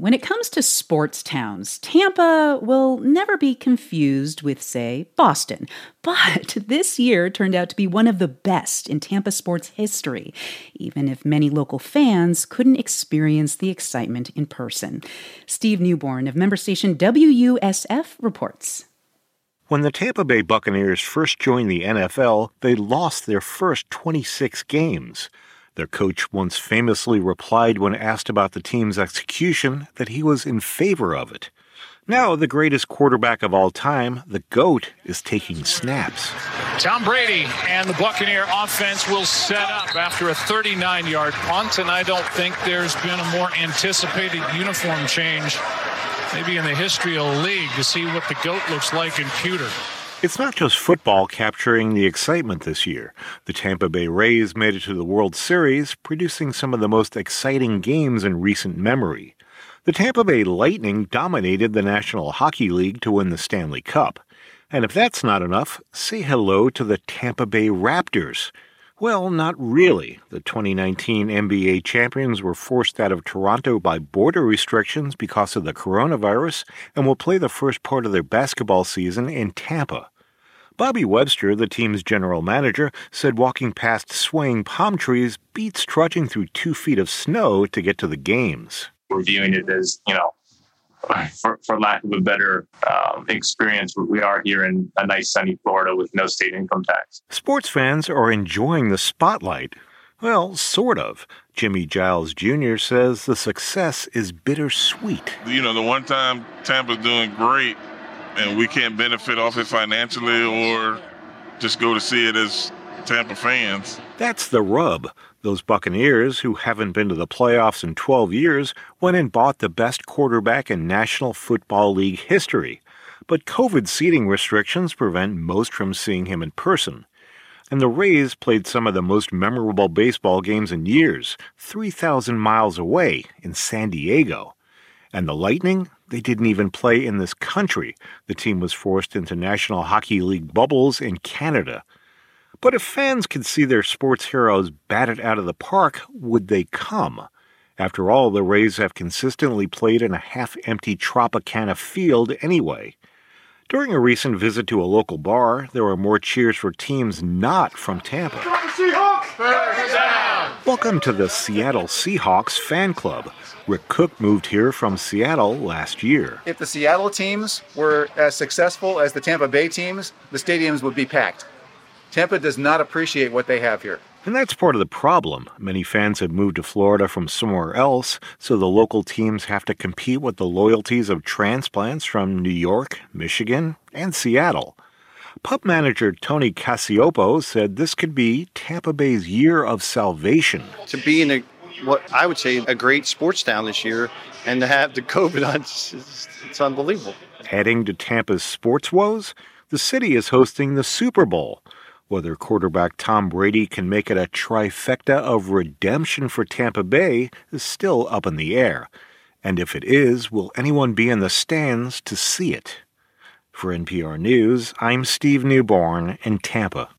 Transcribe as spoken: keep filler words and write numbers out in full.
When it comes to sports towns, Tampa will never be confused with, say, Boston. But this year turned out to be one of the best in Tampa sports history, even if many local fans couldn't experience the excitement in person. Steve Newborn of member station W U S F reports. When the Tampa Bay Buccaneers first joined the N F L, they lost their first twenty-six games. Their coach once famously replied when asked about the team's execution that he was in favor of it. Now, the greatest quarterback of all time, the GOAT, is taking snaps. Tom Brady and the Buccaneer offense will set up after a thirty-nine-yard punt, and I don't think there's been a more anticipated uniform change maybe in the history of the league to see what the GOAT looks like in pewter. It's not just football capturing the excitement this year. The Tampa Bay Rays made it to the World Series, producing some of the most exciting games in recent memory. The Tampa Bay Lightning dominated the National Hockey League to win the Stanley Cup. And if that's not enough, say hello to the Tampa Bay Raptors. Well, not really. The twenty nineteen N B A champions were forced out of Toronto by border restrictions because of the coronavirus and will play the first part of their basketball season in Tampa. Bobby Webster, the team's general manager, said walking past swaying palm trees beats trudging through two feet of snow to get to the games. We're viewing it as, you know, for, for lack of a better um, experience, we are here in a nice sunny Florida with no state income tax. Sports fans are enjoying the spotlight. Well, sort of. Jimmy Giles Junior says the success is bittersweet. You know, the one time Tampa's doing great and we can't benefit off it financially or just go to see it as Tampa fans. That's the rub. Those Buccaneers, who haven't been to the playoffs in twelve years, went and bought the best quarterback in National Football League history. But COVID seating restrictions prevent most from seeing him in person. And the Rays played some of the most memorable baseball games in years, three thousand miles away in San Diego. And the Lightning? They didn't even play in this country. The team was forced into National Hockey League bubbles in Canada. But if fans could see their sports heroes batted out of the park, would they come? After all, the Rays have consistently played in a half-empty Tropicana field anyway. During a recent visit to a local bar, there were more cheers for teams not from Tampa. Welcome to the Seattle Seahawks fan club. Rick Cook moved here from Seattle last year. If the Seattle teams were as successful as the Tampa Bay teams, the stadiums would be packed. Tampa does not appreciate what they have here. And that's part of the problem. Many fans have moved to Florida from somewhere else, so the local teams have to compete with the loyalties of transplants from New York, Michigan, and Seattle. Pub manager Tony Casiopo said this could be Tampa Bay's year of salvation. To be in a, what I would say, a great sports town this year, and to have the COVID on, it's, it's unbelievable. Adding to Tampa's sports woes, the city is hosting the Super Bowl. Whether quarterback Tom Brady can make it a trifecta of redemption for Tampa Bay is still up in the air. And if it is, will anyone be in the stands to see it? For N P R News, I'm Steve Newborn in Tampa.